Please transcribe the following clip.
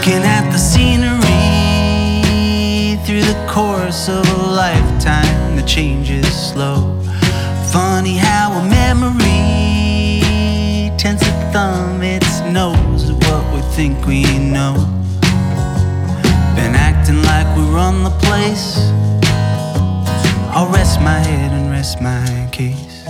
Looking at the scenery through the course of a lifetime, the change is slow. Funny how a memory tends to thumb its nose at what we think we know. Been acting like we run the place. I'll rest my head and rest my case.